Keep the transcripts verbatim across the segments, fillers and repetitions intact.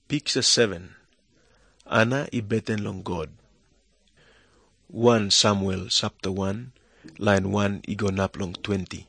Picture seven. Ana ibeten long God. First Samuel chapter one, line one igonap long twenty.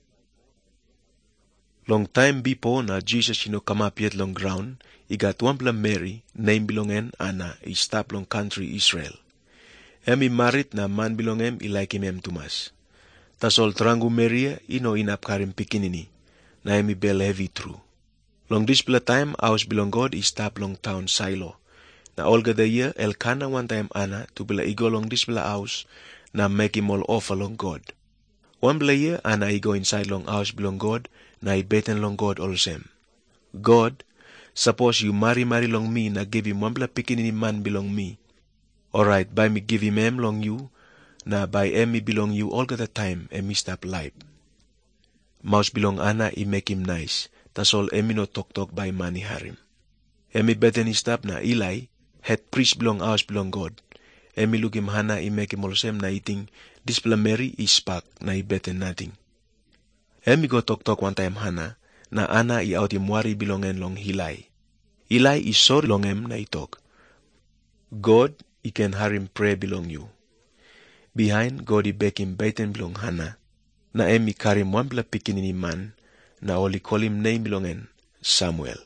Long time before na Jesus you know come up yet long ground, he got one bla Mary, name belongen Anna, he stop long country Israel. Em he married na man belongem, he like him em tumas. Tas all trangu Maria, he no inap karim pikinini, na em he bel heavy true. Long this bla time, house belong God, he stop long town Silo. Na all gada year, Elkanah one time Anna, to bla he go long this bla house, na make him all offer long God. One bla year, Anna he go inside long house belong God, na he beten long God allsem. God, suppose you marry marry long me, na give him one bla pikinini man belong me. Alright, by me give him em long you, na by em me belong you all gada time, em me stop life. Mouse belong Anna, he make him nice. Tas all em me no talk talk by money harim. Em me beten he stop na Eli, head priest belong house belong God. Em me look him Hannah, he make him allsem na eating, this bla Mary, he spark, na he beten nothing. Em me go talk talk one time Hannah, na Anna he out him worry belongen long Eli. Eli is sorry long em na he talk. God, he can harim pray belong you. Behind, God he beg him beten belong Hannah, na em he carry him one bla pikinini man, na all he call him name belongen Samuel.